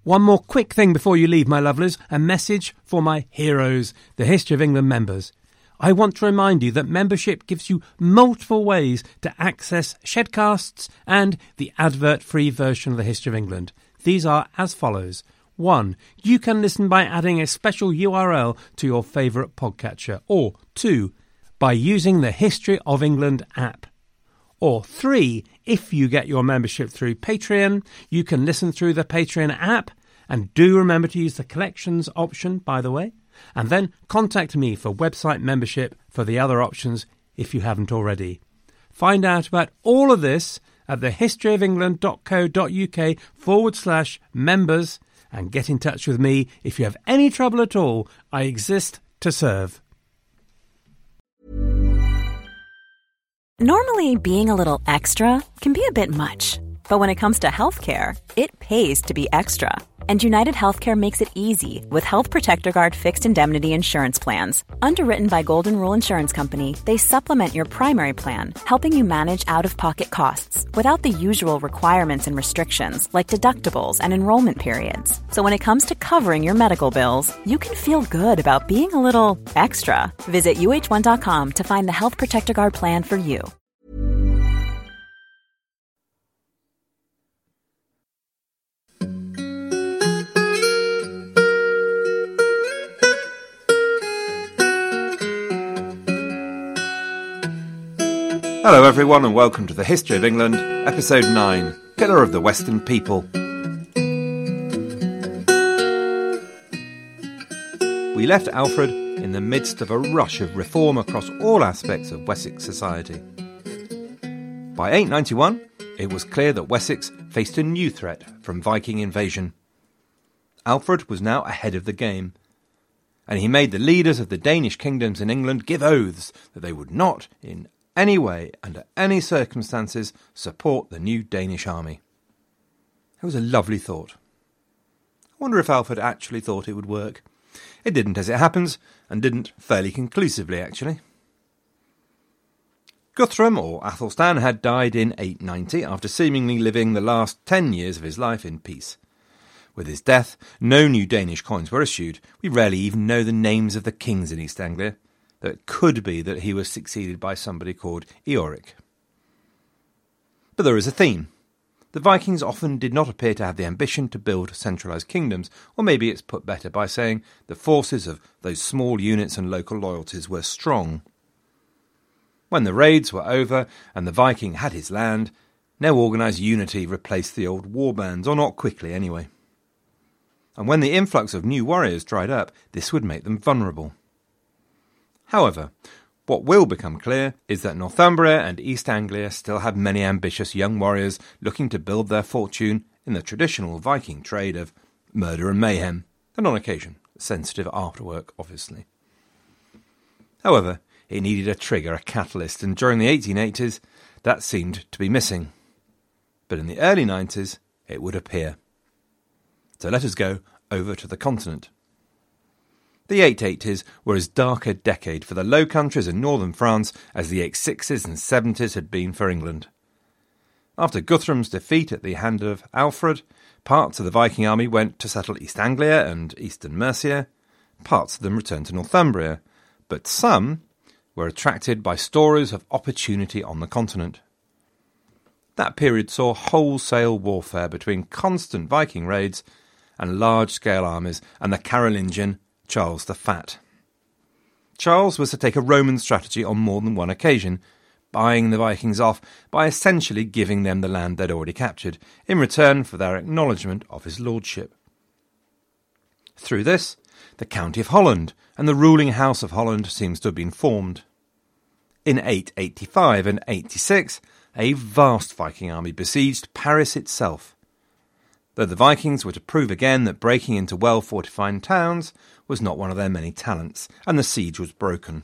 One more quick thing before you leave, my lovelies, a message for my heroes, the History of England members. I want to remind you that membership gives you multiple ways to access Shedcasts and the advert-free version of the History of England. These are as follows. 1. You can listen by adding a special URL to your favourite podcatcher. Or 2. By using the History of England app. Or 3. If you get your membership through Patreon, you can listen through the Patreon app. And do remember to use the collections option, by the way. And then contact me for website membership for the other options if you haven't already. Find out about all of this at thehistoryofengland.co.uk/members and get in touch with me if you have any trouble at all. I exist to serve. Normally, being a little extra can be a bit much. But when it comes to healthcare, it pays to be extra. And United Healthcare makes it easy with Health Protector Guard fixed indemnity insurance plans. Underwritten by Golden Rule Insurance Company, they supplement your primary plan, helping you manage out-of-pocket costs without the usual requirements and restrictions like deductibles and enrollment periods. So when it comes to covering your medical bills, you can feel good about being a little extra. Visit uh1.com to find the Health Protector Guard plan for you. Hello everyone and welcome to the History of England, episode 9, Pillar of the Western People. We left Alfred in the midst of a rush of reform across all aspects of Wessex society. By 891, it was clear that Wessex faced a new threat from Viking invasion. Alfred was now ahead of the game, and he made the leaders of the Danish kingdoms in England give oaths that they would not, in any way, under any circumstances, support the new Danish army. It was a lovely thought. I wonder if Alfred actually thought it would work. It didn't, as it happens, and didn't fairly conclusively, actually. Guthrum, or Athelstan, had died in 890 after seemingly living the last 10 years of his life in peace. With his death, no new Danish coins were issued. We rarely even know the names of the kings in East Anglia, though it could be that he was succeeded by somebody called Eorik. But there is a theme. The Vikings often did not appear to have the ambition to build centralised kingdoms, or maybe it's put better by saying the forces of those small units and local loyalties were strong. When the raids were over and the Viking had his land, no organised unity replaced the old warbands, or not quickly anyway. And when the influx of new warriors dried up, this would make them vulnerable. However, what will become clear is that Northumbria and East Anglia still have many ambitious young warriors looking to build their fortune in the traditional Viking trade of murder and mayhem, and on occasion, sensitive afterwork, obviously. However, it needed a trigger, a catalyst, and during the 1880s, that seemed to be missing. But in the early 90s, it would appear. So let us go over to the continent. The 880s were as dark a decade for the Low Countries and northern France as the 860s and 70s had been for England. After Guthrum's defeat at the hand of Alfred, parts of the Viking army went to settle East Anglia and eastern Mercia. Parts of them returned to Northumbria, but some were attracted by stories of opportunity on the continent. That period saw wholesale warfare between constant Viking raids and large-scale armies and the Carolingian Charles the Fat. Charles was to take a Roman strategy on more than one occasion, buying the Vikings off by essentially giving them the land they'd already captured, in return for their acknowledgement of his lordship. Through this, the County of Holland and the ruling House of Holland seems to have been formed. In 885 and 86, a vast Viking army besieged Paris itself. Though the Vikings were to prove again that breaking into well-fortified towns was not one of their many talents, and the siege was broken.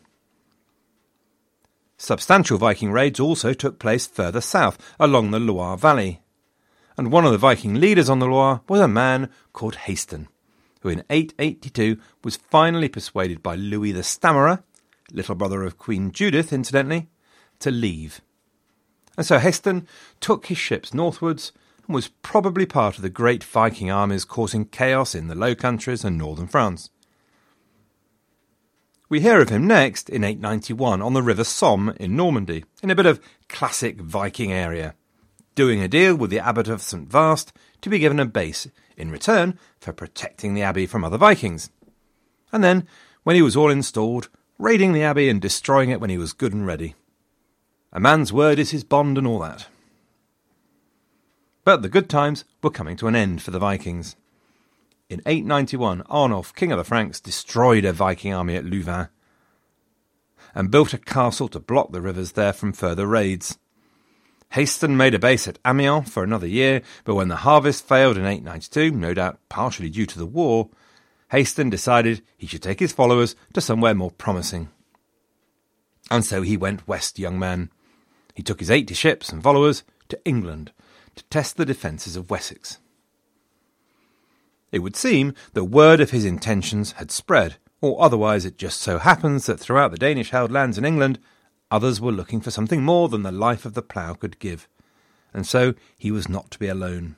Substantial Viking raids also took place further south, along the Loire Valley, and one of the Viking leaders on the Loire was a man called Haston, who in 882 was finally persuaded by Louis the Stammerer, little brother of Queen Judith incidentally, to leave. And so Haston took his ships northwards and was probably part of the great Viking armies causing chaos in the Low Countries and northern France. We hear of him next in 891 on the River Somme in Normandy, in a bit of classic Viking area, doing a deal with the abbot of St. Vast to be given a base in return for protecting the abbey from other Vikings. And then, when he was all installed, raiding the abbey and destroying it when he was good and ready. A man's word is his bond and all that. But the good times were coming to an end for the Vikings. In 891, Arnulf, king of the Franks, destroyed a Viking army at Louvain and built a castle to block the rivers there from further raids. Haston made a base at Amiens for another year, but when the harvest failed in 892, no doubt partially due to the war, Haston decided he should take his followers to somewhere more promising. And so he went west, young man. He took his 80 ships and followers to England to test the defences of Wessex. It would seem that word of his intentions had spread, or otherwise it just so happens that throughout the Danish-held lands in England, others were looking for something more than the life of the plough could give, and so he was not to be alone.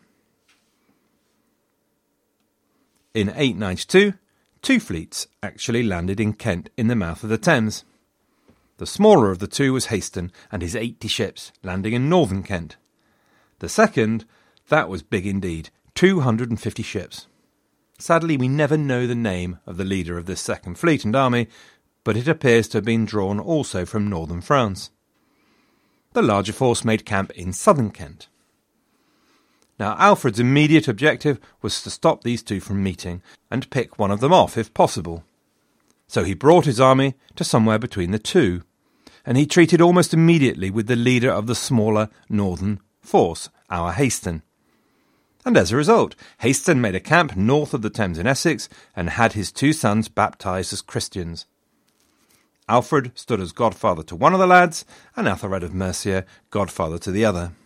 In 892, 2 fleets actually landed in Kent in the mouth of the Thames. The smaller of the two was Haston and his 80 ships landing in northern Kent. The second, that was big indeed, 250 ships. Sadly, we never know the name of the leader of this second fleet and army, but it appears to have been drawn also from northern France. The larger force made camp in southern Kent. Now, Alfred's immediate objective was to stop these two from meeting and pick one of them off if possible. So he brought his army to somewhere between the two, and he treated almost immediately with the leader of the smaller northern force, our Haston. And as a result, Haston made a camp north of the Thames in Essex and had his 2 sons baptised as Christians. Alfred stood as godfather to one of the lads, and Athelred of Mercia godfather to the other.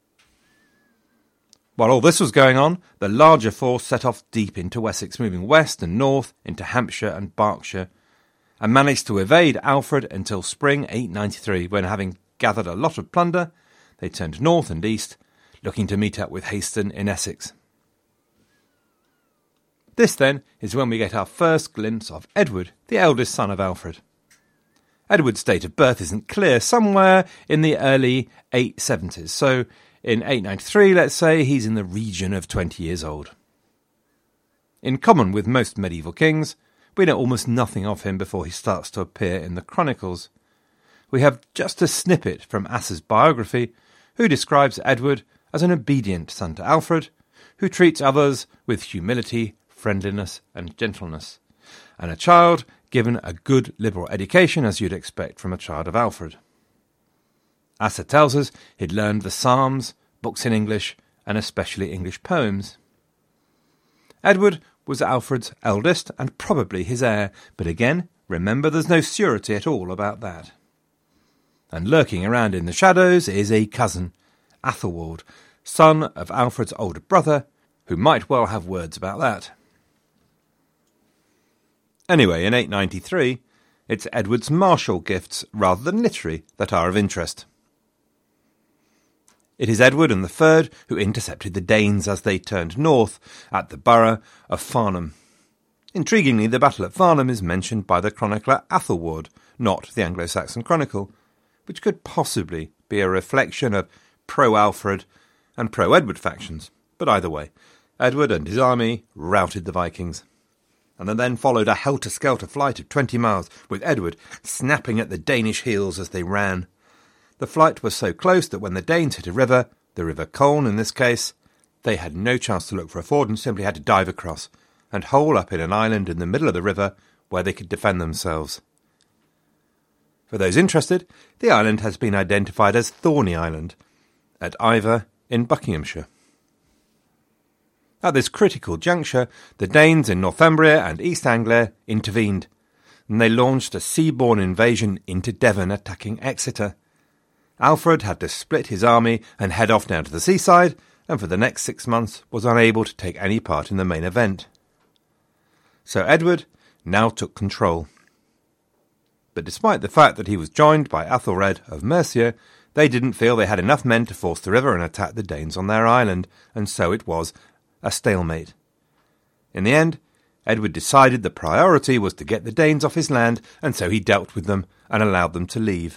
While all this was going on, the larger force set off deep into Wessex, moving west and north into Hampshire and Berkshire, and managed to evade Alfred until spring 893, when, having gathered a lot of plunder, they turned north and east, looking to meet up with Haston in Essex. This, then, is when we get our first glimpse of Edward, the eldest son of Alfred. Edward's date of birth isn't clear, somewhere in the early 870s, so in 893, let's say, he's in the region of 20 years old. In common with most medieval kings, we know almost nothing of him before he starts to appear in the chronicles. We have just a snippet from Asser's biography, who describes Edward as an obedient son to Alfred, who treats others with humility, friendliness and gentleness, and a child given a good liberal education as you'd expect from a child of Alfred. Asser tells us he'd learned the Psalms, books in English, and especially English poems. Edward was Alfred's eldest and probably his heir, but again, remember there's no surety at all about that. And lurking around in the shadows is a cousin, Athelwald, son of Alfred's older brother, who might well have words about that. Anyway, in 893, it's Edward's martial gifts rather than literary that are of interest. It is Edward and the Third who intercepted the Danes as they turned north at the borough of Farnham. Intriguingly, the battle at Farnham is mentioned by the chronicler Athelward, not the Anglo-Saxon Chronicle, which could possibly be a reflection of pro-Alfred and pro-Edward factions. But either way, Edward and his army routed the Vikings. And then followed a helter-skelter flight of 20 miles, with Edward snapping at the Danish heels as they ran. The flight was so close that when the Danes hit a river, the River Colne in this case, they had no chance to look for a ford and simply had to dive across and hole up in an island in the middle of the river where they could defend themselves. For those interested, the island has been identified as Thorney Island, at Iver in Buckinghamshire. At this critical juncture, the Danes in Northumbria and East Anglia intervened, and they launched a sea-borne invasion into Devon, attacking Exeter. Alfred had to split his army and head off down to the seaside, and for the next 6 months was unable to take any part in the main event. So Edward now took control. But despite the fact that he was joined by Athelred of Mercia, They didn't feel they had enough men to force the river and attack the Danes on their island, and so it was a stalemate. In the end, Edward decided the priority was to get the Danes off his land, and so he dealt with them and allowed them to leave.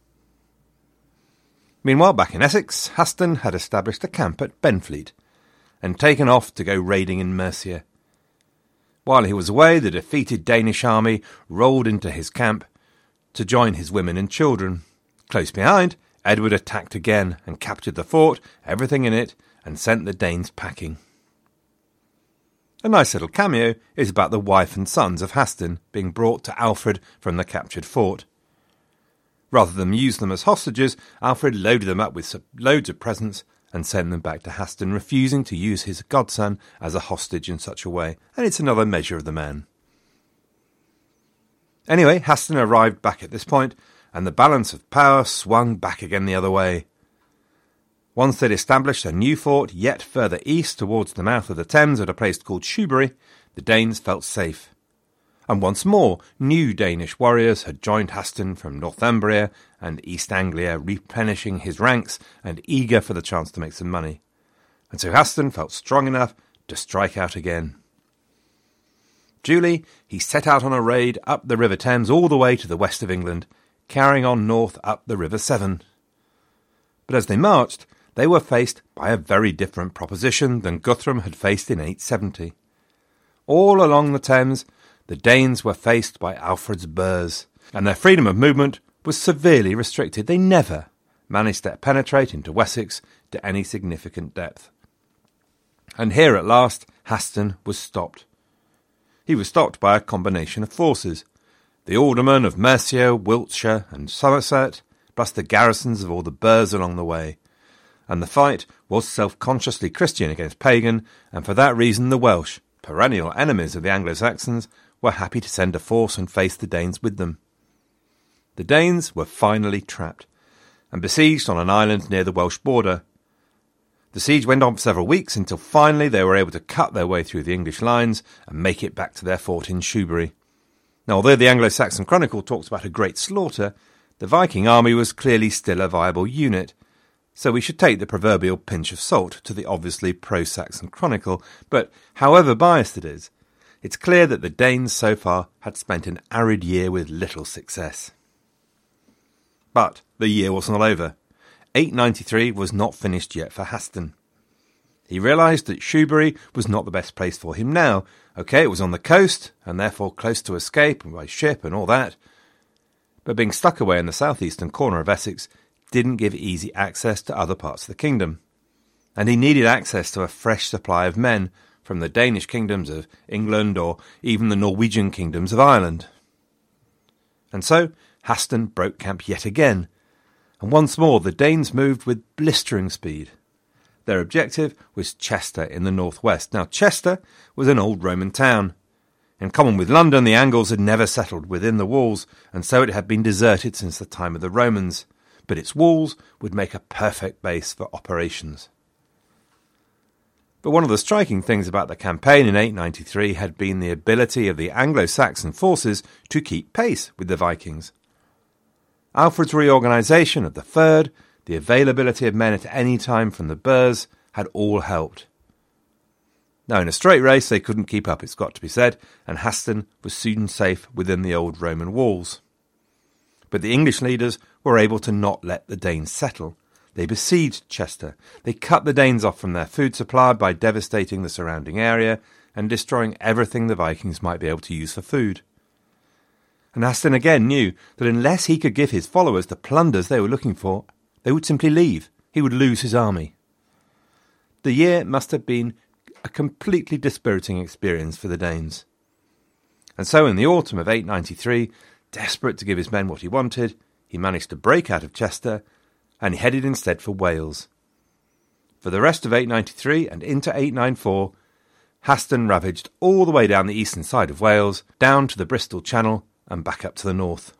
Meanwhile, back in Essex, Haston had established a camp at Benfleet and taken off to go raiding in Mercia. While he was away, the defeated Danish army rolled into his camp to join his women and children. Close behind, Edward attacked again and captured the fort, everything in it, and sent the Danes packing. A nice little cameo is about the wife and sons of Haston being brought to Alfred from the captured fort. Rather than use them as hostages, Alfred loaded them up with loads of presents and sent them back to Haston, refusing to use his godson as a hostage in such a way, and it's another measure of the man. Anyway, Haston arrived back at this point, and the balance of power swung back again the other way. Once they'd established a new fort yet further east towards the mouth of the Thames at a place called Shoebury, the Danes felt safe. And once more, new Danish warriors had joined Haston from Northumbria and East Anglia, replenishing his ranks and eager for the chance to make some money. And so Haston felt strong enough to strike out again. Duly, he set out on a raid up the River Thames all the way to the west of England, carrying on north up the River Severn. But as they marched, they were faced by a very different proposition than Guthrum had faced in 870. All along the Thames, the Danes were faced by Alfred's burhs, and their freedom of movement was severely restricted. They never managed to penetrate into Wessex to any significant depth. And here at last, Haston was stopped. He was stopped by a combination of forces: the aldermen of Mercia, Wiltshire and Somerset, plus the garrisons of all the burhs along the way. And the fight was self-consciously Christian against pagan, and for that reason the Welsh, perennial enemies of the Anglo-Saxons, were happy to send a force and face the Danes with them. The Danes were finally trapped, and besieged on an island near the Welsh border. The siege went on for several weeks until finally they were able to cut their way through the English lines and make it back to their fort in Shoebury. Now, although the Anglo-Saxon Chronicle talks about a great slaughter, the Viking army was clearly still a viable unit, so we should take the proverbial pinch of salt to the obviously pro-Saxon Chronicle, but however biased it is, it's clear that the Danes so far had spent an arid year with little success. But the year wasn't all over. 893 was not finished yet for Haston. He realised that Shoebury was not the best place for him now. OK, it was on the coast, and therefore close to escape by ship and all that. But being stuck away in the southeastern corner of Essex didn't give easy access to other parts of the kingdom. And he needed access to a fresh supply of men from the Danish kingdoms of England or even the Norwegian kingdoms of Ireland. And so Haston broke camp yet again, and once more the Danes moved with blistering speed. Their objective was Chester in the northwest. Now, Chester was an old Roman town. In common with London, the Angles had never settled within the walls, and so it had been deserted since the time of the Romans. But its walls would make a perfect base for operations. But one of the striking things about the campaign in 893 had been the ability of the Anglo-Saxon forces to keep pace with the Vikings. Alfred's reorganisation of the Fyrd, the availability of men at any time from the burhs, had all helped. Now, in a straight race, they couldn't keep up, it's got to be said, and Haston was soon safe within the old Roman walls. But the English leaders were able to not let the Danes settle. They besieged Chester. They cut the Danes off from their food supply by devastating the surrounding area and destroying everything the Vikings might be able to use for food. And Haston again knew that unless he could give his followers the plunders they were looking for, they would simply leave. He would lose his army. The year must have been a completely dispiriting experience for the Danes. And so in the autumn of 893, desperate to give his men what he wanted, he managed to break out of Chester, and he headed instead for Wales. For the rest of 893 and into 894, Haston ravaged all the way down the eastern side of Wales, down to the Bristol Channel, and back up to the north.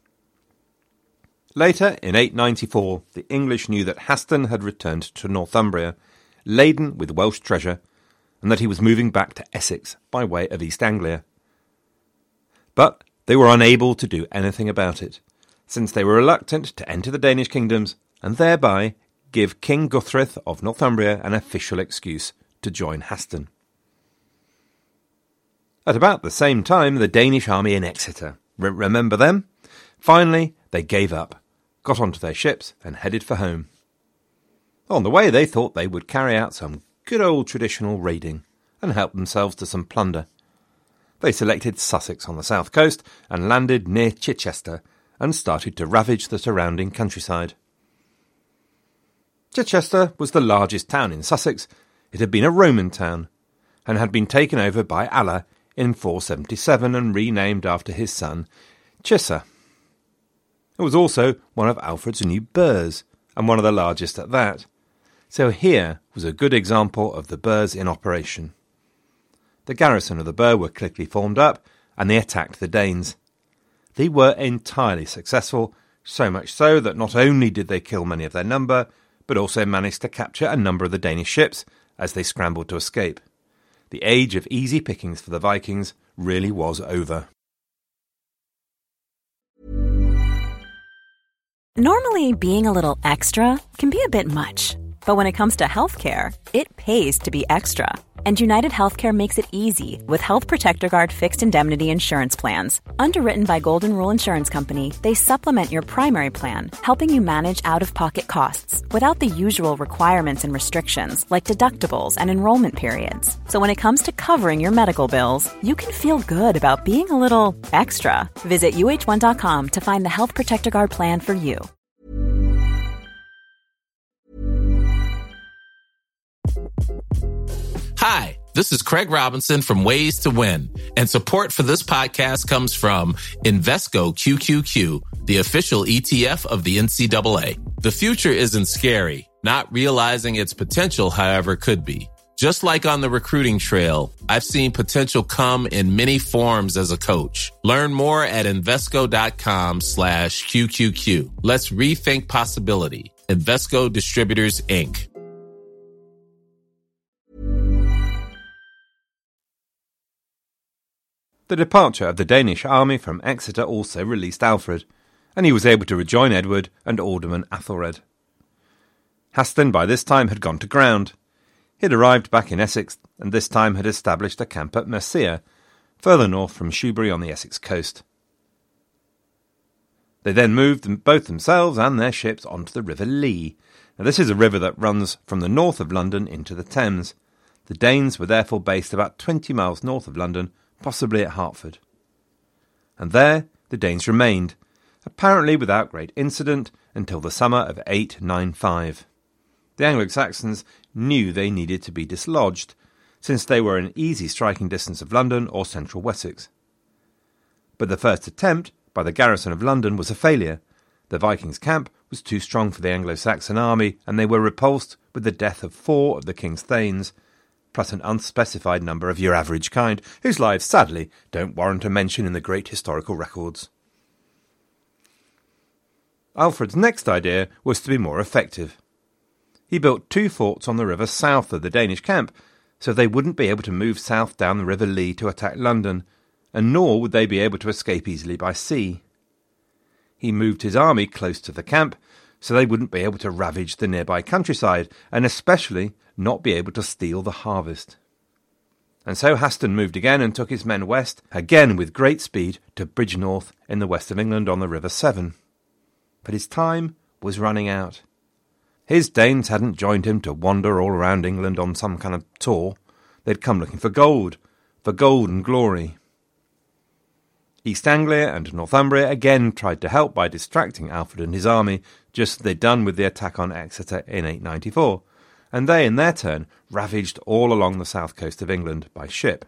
Later, in 894, the English knew that Haston had returned to Northumbria, laden with Welsh treasure, and that he was moving back to Essex by way of East Anglia. But they were unable to do anything about it, since they were reluctant to enter the Danish kingdoms and thereby give King Guthrith of Northumbria an official excuse to join Haston. At about the same time, the Danish army in Exeter, remember them? Finally, they gave up, got onto their ships and headed for home. On the way, they thought they would carry out some good old traditional raiding and help themselves to some plunder. They selected Sussex on the south coast and landed near Chichester and started to ravage the surrounding countryside. Chichester was the largest town in Sussex. It had been a Roman town and had been taken over by Allah in 477 and renamed after his son Chissa. It was also one of Alfred's new burhs, and one of the largest at that. So here was a good example of the burhs in operation. The garrison of the burh were quickly formed up, and they attacked the Danes. They were entirely successful, so much so that not only did they kill many of their number, but also managed to capture a number of the Danish ships as they scrambled to escape. The age of easy pickings for the Vikings really was over. Normally, being a little extra can be a bit much. But when it comes to healthcare, it pays to be extra. And United Healthcare makes it easy with Health Protector Guard fixed indemnity insurance plans. Underwritten by Golden Rule Insurance Company, they supplement your primary plan, helping you manage out-of-pocket costs without the usual requirements and restrictions like deductibles and enrollment periods. So when it comes to covering your medical bills, you can feel good about being a little extra. Visit uh1.com to find the Health Protector Guard plan for you. Hi, this is Craig Robinson from Ways to Win, and support for this podcast comes from Invesco QQQ, the official ETF of the NCAA. The future isn't scary. Not realizing its potential, however, could be. Just like on the recruiting trail, I've seen potential come in many forms as a coach. Learn more at Invesco.com/QQQ. Let's rethink possibility. Invesco Distributors, Inc. The departure of the Danish army from Exeter also released Alfred, and he was able to rejoin Edward and Alderman Athelred. Haston by this time had gone to ground. He had arrived back in Essex, and this time had established a camp at Mercia, further north from Shoebury on the Essex coast. They then moved both themselves and their ships onto the River Lee. Now, this is a river that runs from the north of London into the Thames. The Danes were therefore based about 20 miles north of London, possibly at Hertford. And there the Danes remained, apparently without great incident, until the summer of 895. The Anglo-Saxons knew they needed to be dislodged, since they were in easy striking distance of London or central Wessex. But the first attempt by the garrison of London was a failure. The Vikings' camp was too strong for the Anglo-Saxon army, and they were repulsed with the death of 4 of the king's thanes, plus an unspecified number of your average kind, whose lives, sadly, don't warrant a mention in the great historical records. Alfred's next idea was to be more effective. He built 2 forts on the river south of the Danish camp, so they wouldn't be able to move south down the River Lee to attack London, and nor would they be able to escape easily by sea. He moved his army close to the camp, so they wouldn't be able to ravage the nearby countryside, and especially not be able to steal the harvest. And so Haston moved again and took his men west, again with great speed, to Bridgnorth in the west of England on the River Severn. But his time was running out. His Danes hadn't joined him to wander all around England on some kind of tour. They'd come looking for gold and glory. East Anglia and Northumbria again tried to help by distracting Alfred and his army, just as they'd done with the attack on Exeter in 894, and they, in their turn, ravaged all along the south coast of England by ship.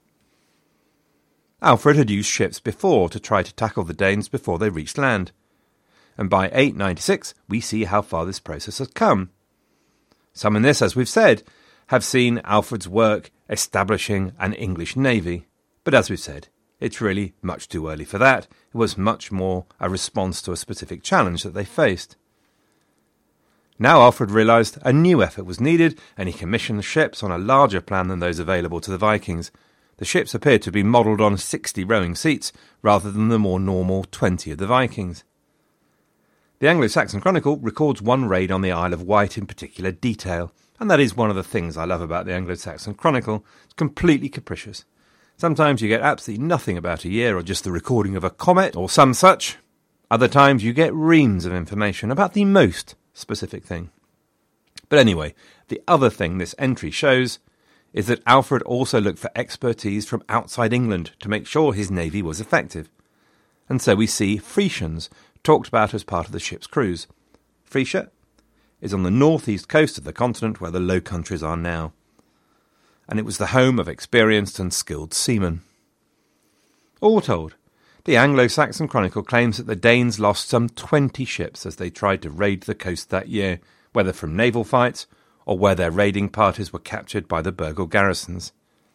Alfred had used ships before to try to tackle the Danes before they reached land, and by 896 we see how far this process has come. Some in this, as we've said, have seen Alfred's work establishing an English navy, but as we've said, it's really much too early for that. It was much more a response to a specific challenge that they faced. Now Alfred realised a new effort was needed, and he commissioned the ships on a larger plan than those available to the Vikings. The ships appeared to be modelled on 60 rowing seats, rather than the more normal 20 of the Vikings. The Anglo-Saxon Chronicle records one raid on the Isle of Wight in particular detail, and that is one of the things I love about the Anglo-Saxon Chronicle. It's completely capricious. Sometimes you get absolutely nothing about a year or just the recording of a comet or some such. Other times you get reams of information about the most specific thing. But anyway, the other thing this entry shows is that Alfred also looked for expertise from outside England to make sure his navy was effective. And so we see Frisians talked about as part of the ship's crews. Frisia is on the northeast coast of the continent where the Low Countries are now, and it was the home of experienced and skilled seamen. All told, the Anglo-Saxon Chronicle claims that the Danes lost some 20 ships as they tried to raid the coast that year, whether from naval fights or where their raiding parties were captured by the Burgal garrisons.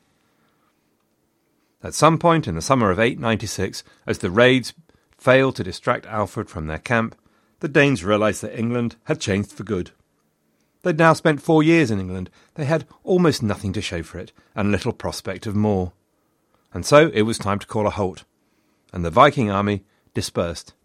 At some point in the summer of 896, as the raids failed to distract Alfred from their camp, the Danes realised that England had changed for good. They'd now spent 4 years in England. They had almost nothing to show for it, and little prospect of more. And so it was time to call a halt, and the Viking army dispersed.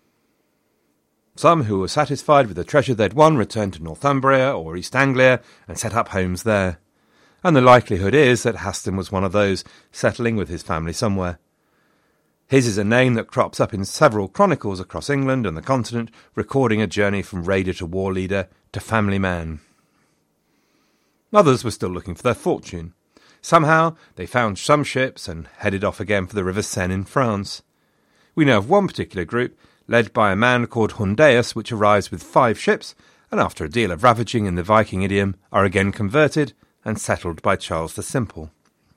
Some who were satisfied with the treasure they'd won returned to Northumbria or East Anglia and set up homes there. And the likelihood is that Haston was one of those, settling with his family somewhere. His is a name that crops up in several chronicles across England and the continent, recording a journey from raider to war leader to family man. Others were still looking for their fortune. Somehow they found some ships and headed off again for the River Seine in France. We know of one particular group, led by a man called Hundaeus, which arrives with 5 ships, and after a deal of ravaging in the Viking idiom, are again converted and settled by Charles the Simple.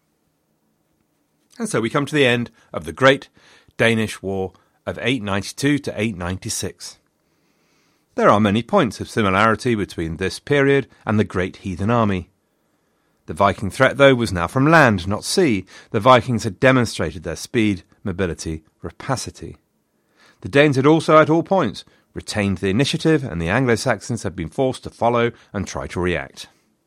And so we come to the end of the Great Danish War of 892 to 896. There are many points of similarity between this period and the Great Heathen Army. The Viking threat, though, was now from land, not sea. The Vikings had demonstrated their speed, mobility, rapacity. The Danes had also, at all points, retained the initiative, and the Anglo-Saxons had been forced to follow and try to react.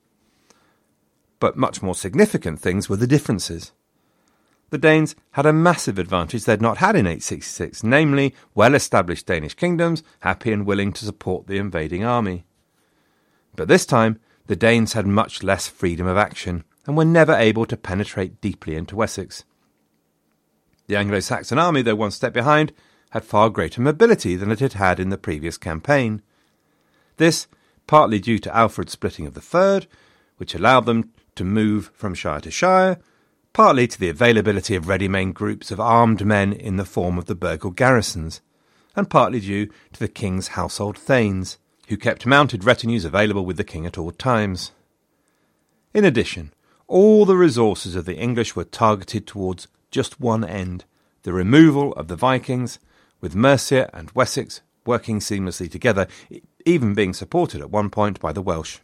But much more significant things were the differences. The Danes had a massive advantage they'd not had in 866, namely well-established Danish kingdoms, happy and willing to support the invading army. But this time, the Danes had much less freedom of action, and were never able to penetrate deeply into Wessex. The Anglo-Saxon army, though one step behind, had far greater mobility than it had had in the previous campaign. This, partly due to Alfred's splitting of the Fyrd, which allowed them to move from shire to shire, partly to the availability of ready-made groups of armed men in the form of the Burgal garrisons, and partly due to the king's household thanes, who kept mounted retinues available with the king at all times. In addition, all the resources of the English were targeted towards just one end, the removal of the Vikings, with Mercia and Wessex working seamlessly together, even being supported at one point by the Welsh.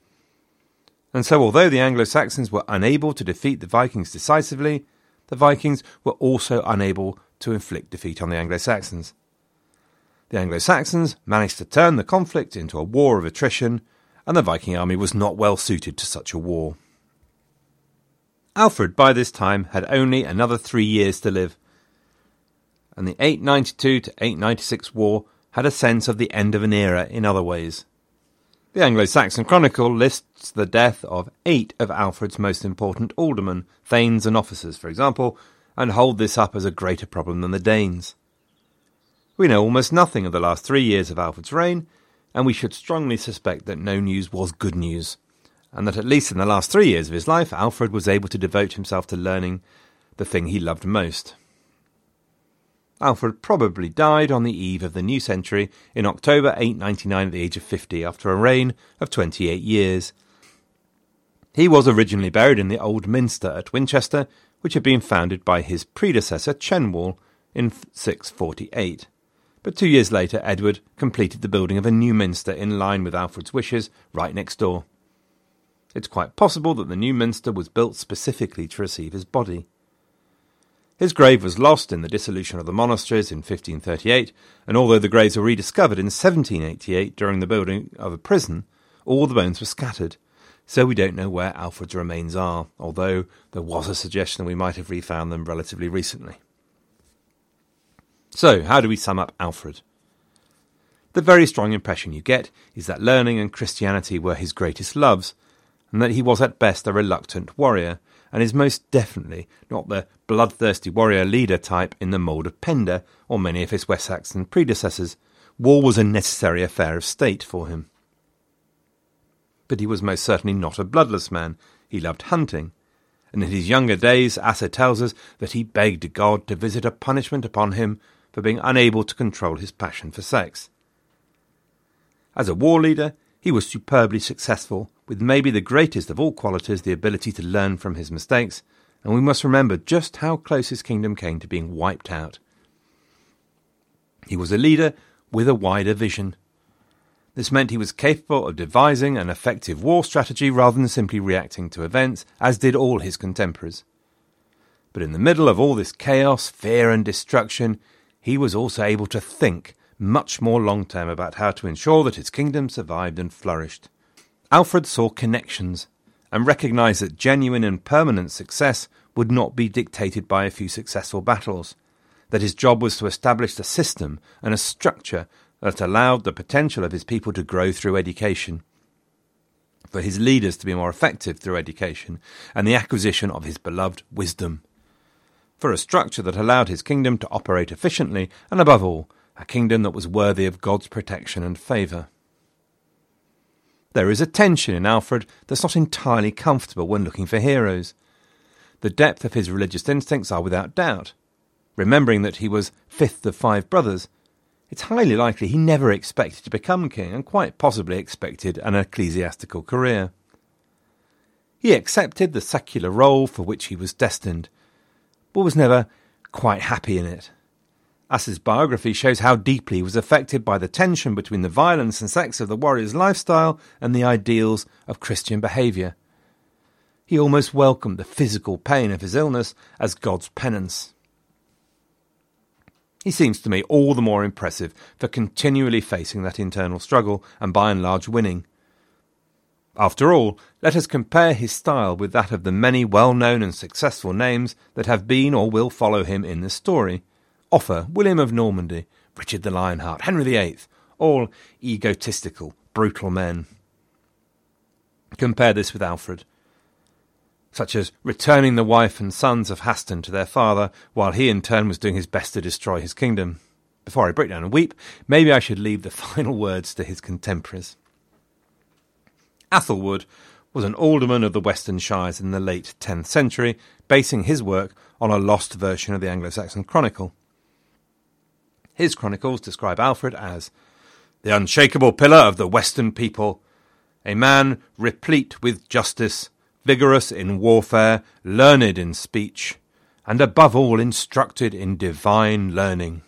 And so although the Anglo-Saxons were unable to defeat the Vikings decisively, the Vikings were also unable to inflict defeat on the Anglo-Saxons. The Anglo-Saxons managed to turn the conflict into a war of attrition, and the Viking army was not well suited to such a war. Alfred by this time had only another 3 years to live, and the 892 to 896 war had a sense of the end of an era in other ways. The Anglo-Saxon Chronicle lists the death of 8 of Alfred's most important aldermen, thanes and officers, for example, and hold this up as a greater problem than the Danes. We know almost nothing of the last 3 years of Alfred's reign, and we should strongly suspect that no news was good news, and that at least in the last 3 years of his life, Alfred was able to devote himself to learning the thing he loved most. Alfred probably died on the eve of the new century in October 899 at the age of 50 after a reign of 28 years. He was originally buried in the Old Minster at Winchester, which had been founded by his predecessor Cenwalh in 648. But 2 years later Edward completed the building of a new minster in line with Alfred's wishes right next door. It's quite possible that the new minster was built specifically to receive his body. His grave was lost in the dissolution of the monasteries in 1538, and although the graves were rediscovered in 1788 during the building of a prison, all the bones were scattered, so we don't know where Alfred's remains are, although there was a suggestion that we might have refound them relatively recently. So, how do we sum up Alfred? The very strong impression you get is that learning and Christianity were his greatest loves, and that he was at best a reluctant warrior, and is most definitely not the bloodthirsty warrior leader type in the mould of Penda or many of his West Saxon predecessors. War was a necessary affair of state for him. But he was most certainly not a bloodless man. He loved hunting, and in his younger days Asa tells us that he begged God to visit a punishment upon him for being unable to control his passion for sex. As a war leader, he was superbly successful, with maybe the greatest of all qualities, the ability to learn from his mistakes, and we must remember just how close his kingdom came to being wiped out. He was a leader with a wider vision. This meant he was capable of devising an effective war strategy rather than simply reacting to events, as did all his contemporaries. But in the middle of all this chaos, fear and destruction, he was also able to think much more long-term about how to ensure that his kingdom survived and flourished. Alfred saw connections and recognised that genuine and permanent success would not be dictated by a few successful battles, that his job was to establish a system and a structure that allowed the potential of his people to grow through education, for his leaders to be more effective through education, and the acquisition of his beloved wisdom, for a structure that allowed his kingdom to operate efficiently, and above all, a kingdom that was worthy of God's protection and favour. There is a tension in Alfred that's not entirely comfortable when looking for heroes. The depth of his religious instincts are without doubt. Remembering that he was fifth of 5 brothers, it's highly likely he never expected to become king and quite possibly expected an ecclesiastical career. He accepted the secular role for which he was destined, but was never quite happy in it. Asa's biography shows how deeply he was affected by the tension between the violence and sex of the warrior's lifestyle and the ideals of Christian behaviour. He almost welcomed the physical pain of his illness as God's penance. He seems to me all the more impressive for continually facing that internal struggle and by and large winning. After all, let us compare his style with that of the many well-known and successful names that have been or will follow him in this story. Offa, William of Normandy, Richard the Lionheart, Henry VIII, all egotistical, brutal men. Compare this with Alfred, such as returning the wife and sons of Haston to their father, while he in turn was doing his best to destroy his kingdom. Before I break down and weep, maybe I should leave the final words to his contemporaries. Athelwood was an alderman of the Western Shires in the late 10th century, basing his work on a lost version of the Anglo-Saxon Chronicle. His chronicles describe Alfred as the unshakable pillar of the Western people, a man replete with justice, vigorous in warfare, learned in speech, and above all instructed in divine learning.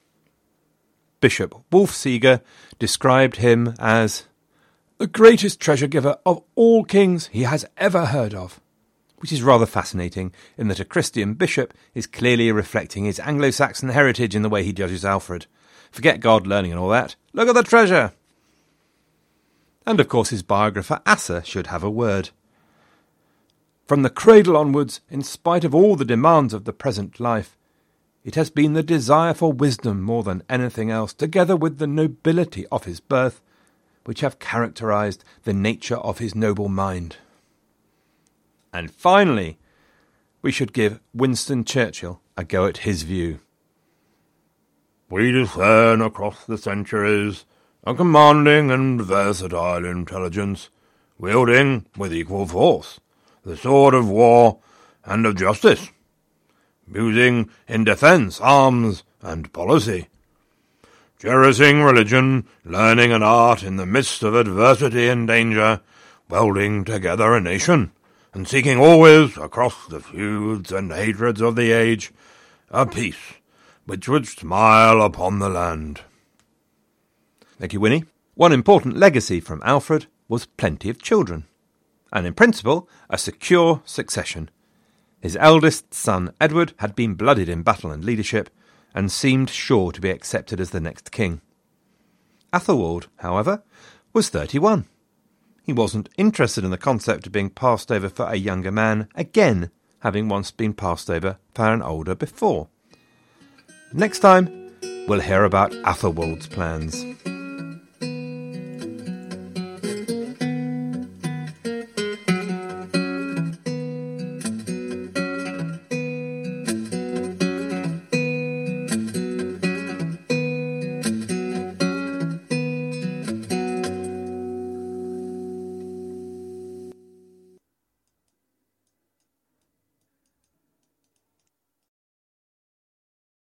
Bishop Wulfsiger described him as the greatest treasure-giver of all kings he has ever heard of, which is rather fascinating in that a Christian bishop is clearly reflecting his Anglo-Saxon heritage in the way he judges Alfred. Forget God, learning and all that. Look at the treasure! And of course his biographer Asa should have a word. From the cradle onwards, in spite of all the demands of the present life, it has been the desire for wisdom more than anything else, together with the nobility of his birth, which have characterized the nature of his noble mind. And finally, we should give Winston Churchill a go at his view. We discern across the centuries a commanding and versatile intelligence, wielding with equal force the sword of war and of justice, using in defence, arms, and policy, cherishing religion, learning and art in the midst of adversity and danger, welding together a nation, and seeking always, across the feuds and hatreds of the age, a peace which would smile upon the land. Thank you, Winnie. One important legacy from Alfred was plenty of children, and in principle, a secure succession. His eldest son, Edward, had been blooded in battle and leadership, and seemed sure to be accepted as the next king. Athelwold, however, was 31. He wasn't interested in the concept of being passed over for a younger man, again having once been passed over for an older before. Next time, we'll hear about Athelwold's plans.